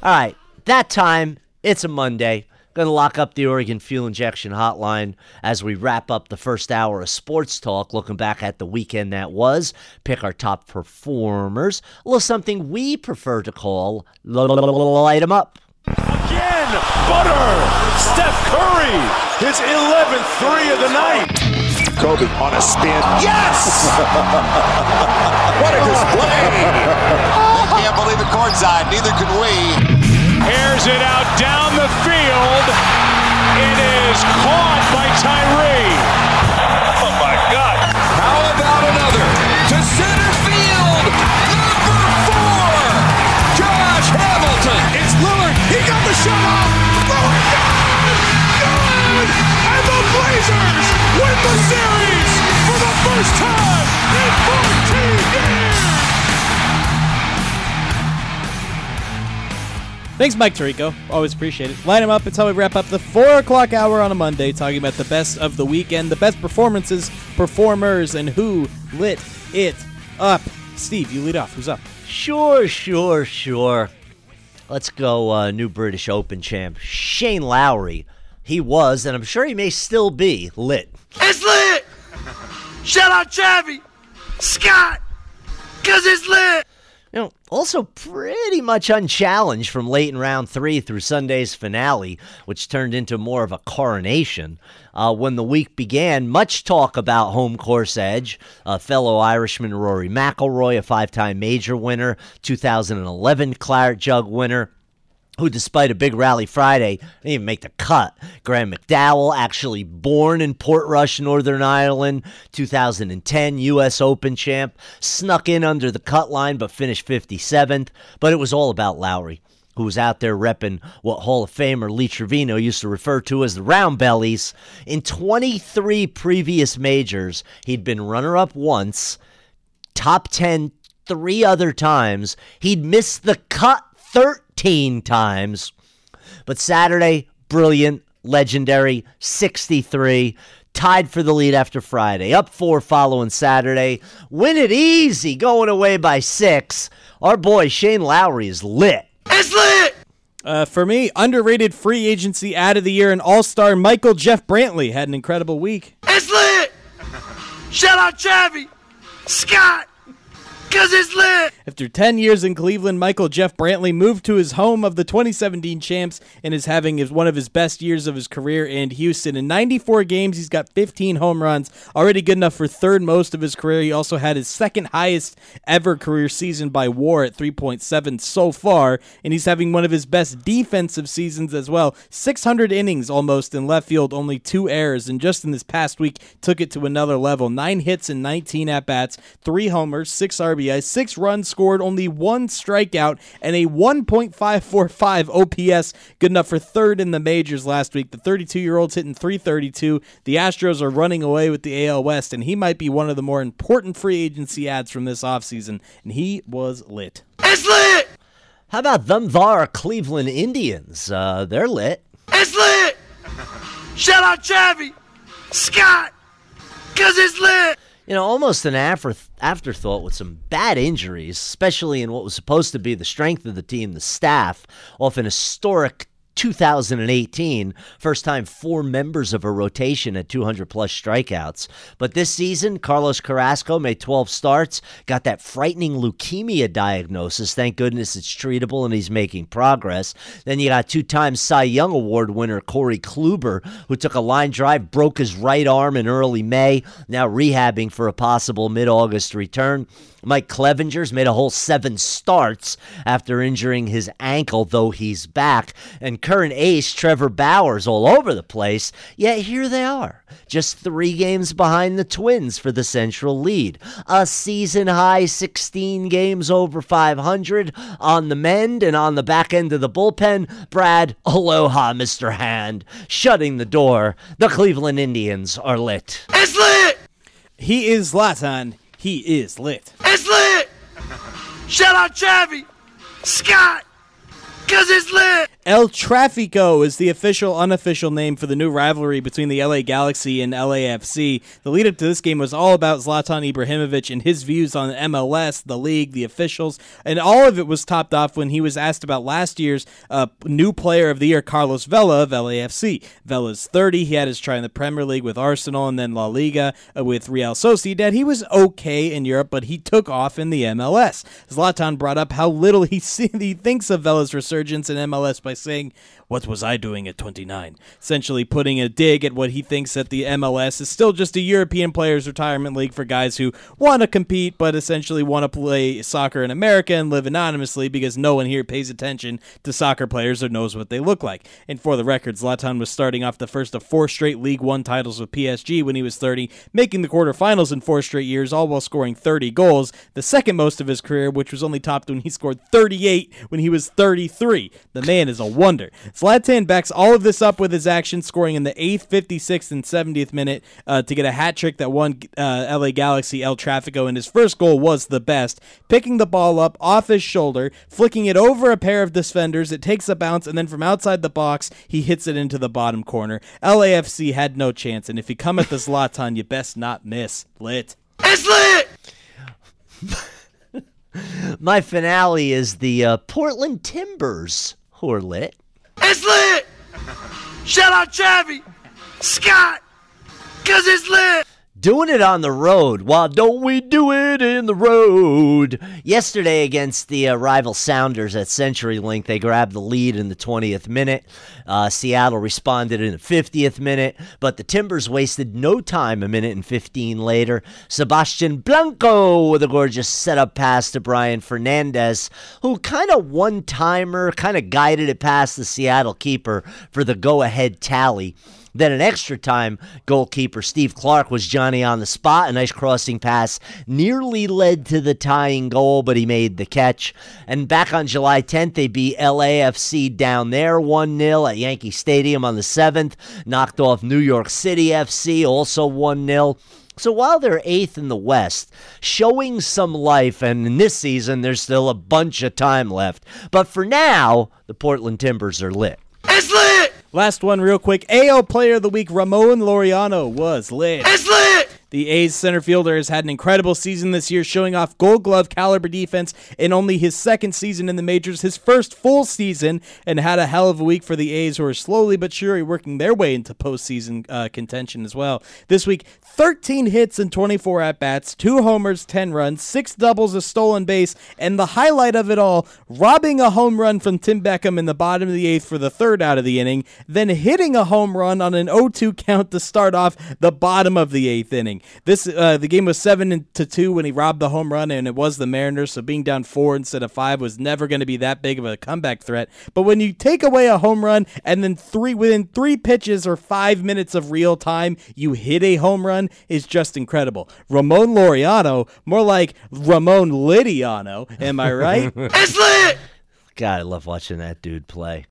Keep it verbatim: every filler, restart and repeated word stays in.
All right, that time, it's a Monday. Going to lock up the Oregon Fuel Injection Hotline as we wrap up the first hour of sports talk, looking back at the weekend that was, pick our top performers, a little something we prefer to call light 'em up. Again, Butter, Steph Curry, his eleventh three of the night. Kobe on a spin. Yes! What a display! They can't believe it courtside, neither can we. Airs it out down the field. It is caught by Tyree. Oh, my God. How about another? To center field. Number four. Josh Hamilton. It's Lillard. He got the shot off. Lillard, good! Good! And the Blazers win the series for the first time in fourteen years. Thanks, Mike Tirico. Always appreciate it. Line them up. It's how we wrap up the four o'clock hour on a Monday, talking about the best of the weekend, the best performances, performers, and who lit it up. Steve, you lead off. Who's up? Sure, sure, sure. Let's go uh, new British Open champ, Shane Lowry. He was, and I'm sure he may still be, lit. It's lit! Shout out Chavi, Scott, because it's lit! You know, also pretty much unchallenged from late in round three through Sunday's finale, which turned into more of a coronation. Uh, when the week began, much talk about home course edge. Uh, fellow Irishman Rory McIlroy, a five-time major winner, two thousand eleven Claret Jug winner, who, despite a big rally Friday, didn't even make the cut. Graham McDowell, actually born in Portrush, Northern Ireland, two thousand ten U S Open champ, snuck in under the cut line but finished fifty-seventh. But it was all about Lowry, who was out there repping what Hall of Famer Lee Trevino used to refer to as the round bellies. In twenty-three previous majors, he'd been runner-up once, top ten three other times. He'd missed the cut thirteen times. But Saturday, brilliant, legendary, sixty-three. Tied for the lead after Friday. Up four following Saturday. Win it easy, going away by six. Our boy Shane Lowry is lit. It's lit! Uh, for me, underrated free agency ad of the year and all-star Michael Jeff Brantley had an incredible week. It's lit! Shout out Chavi, Scott, because it's lit! After ten years in Cleveland, Michael Jeff Brantley moved to his home of the twenty seventeen champs and is having his, one of his best years of his career in Houston. In ninety-four games, he's got fifteen home runs, already good enough for third most of his career. He also had his second highest ever career season by WAR at three point seven so far, and he's having one of his best defensive seasons as well. six hundred innings almost in left field, only two errors, and just in this past week took it to another level. Nine hits and nineteen at-bats, three homers, six R B Is, six runs scored, only one strikeout, and a one point five four five O P S, good enough for third in the majors last week. The thirty-two-year-old's hitting three thirty-two. The Astros are running away with the A L West, and he might be one of the more important free agency ads from this offseason, and he was lit. It's lit! How about them thar Cleveland Indians? Uh, they're lit. It's lit! Shout out Chavi, Scott, because it's lit! You know, almost an after- afterthought with some bad injuries, especially in what was supposed to be the strength of the team, the staff, off an historic two thousand eighteen, first time four members of a rotation at two hundred plus strikeouts. But this season, Carlos Carrasco made twelve starts, got that frightening leukemia diagnosis. Thank goodness it's treatable and he's making progress. Then you got two-time Cy Young Award winner Corey Kluber, who took a line drive, broke his right arm in early May, now rehabbing for a possible mid-August return. Mike Clevenger's made a whole seven starts after injuring his ankle, though he's back. And current ace Trevor Bauer's all over the place, yet here they are, just three games behind the Twins for the Central lead. A season-high sixteen games over five hundred on the mend, and on the back end of the bullpen, Brad, aloha, Mister Hand, shutting the door. The Cleveland Indians are lit. It's lit! He is Zlatan. He is lit. It's lit! Shout out Chavi, Scott, because it's lit! El Tráfico is the official, unofficial name for the new rivalry between the L A Galaxy and L A F C. The lead-up to this game was all about Zlatan Ibrahimovic and his views on M L S, the league, the officials, and all of it was topped off when he was asked about last year's uh, new player of the year, Carlos Vela of L A F C. Vela's thirty. He had his try in the Premier League with Arsenal and then La Liga uh, with Real Sociedad. He was okay in Europe, but he took off in the M L S. Zlatan brought up how little he, see, he thinks of Vela's resurgence in M L S by saying, "What was I doing at twenty-nine?" Essentially putting a dig at what he thinks that the M L S is still just a European players' retirement league for guys who want to compete but essentially want to play soccer in America and live anonymously because no one here pays attention to soccer players or knows what they look like. And for the record, Zlatan was starting off the first of four straight League One titles with P S G when he was thirty, making the quarterfinals in four straight years, all while scoring thirty goals, the second most of his career, which was only topped when he scored thirty-eight when he was thirty-three. The man is a wonder. Zlatan backs all of this up with his action, scoring in the eighth, fifty-sixth, and seventieth minute uh, to get a hat trick that won uh, L A Galaxy El Tráfico, and his first goal was the best, picking the ball up off his shoulder, flicking it over a pair of defenders. It takes a bounce, and then from outside the box, he hits it into the bottom corner. L A F C had no chance, and if you come at the Zlatan, you best not miss. Lit. It's lit! My finale is the uh, Portland Timbers, who are lit. It's lit! Shout out Chavi, Scott, cause it's lit! Doing it on the road. Why don't we do it in the road? Yesterday against the uh, rival Sounders at CenturyLink, they grabbed the lead in the twentieth minute. Uh, Seattle responded in the fiftieth minute, but the Timbers wasted no time a minute and fifteen later. Sebastian Blanco with a gorgeous setup pass to Brian Fernandez, who kind of one-timer, kind of guided it past the Seattle keeper for the go-ahead tally. Then an extra time, goalkeeper Steve Clark was Johnny on the spot. A nice crossing pass nearly led to the tying goal, but he made the catch. And back on July tenth, they beat L A F C down there one nil at Yankee Stadium on the seventh. Knocked off New York City F C, also one nil. So while they're eighth in the West, showing some life, and in this season, there's still a bunch of time left. But for now, the Portland Timbers are lit. It's lit! Last one real quick. A L Player of the Week, Ramon Laureano was lit. It's lit! The A's center fielder has had an incredible season this year, showing off Gold Glove caliber defense in only his second season in the majors, his first full season, and had a hell of a week for the A's, who are slowly but surely working their way into postseason uh, contention as well. This week, thirteen hits and twenty-four at-bats, two homers, ten runs, six doubles, a stolen base, and the highlight of it all, robbing a home run from Tim Beckham in the bottom of the eighth for the third out of the inning, then hitting a home run on an oh two count to start off the bottom of the eighth inning. This uh, the game was seven to two when he robbed the home run, and it was the Mariners, so being down four instead of five was never going to be that big of a comeback threat. But when you take away a home run and then three within three pitches or five minutes of real time, you hit a home run, is just incredible. Ramon Laureano, more like Ramon Lidiano, am I right? It's lit! God, I love watching that dude play.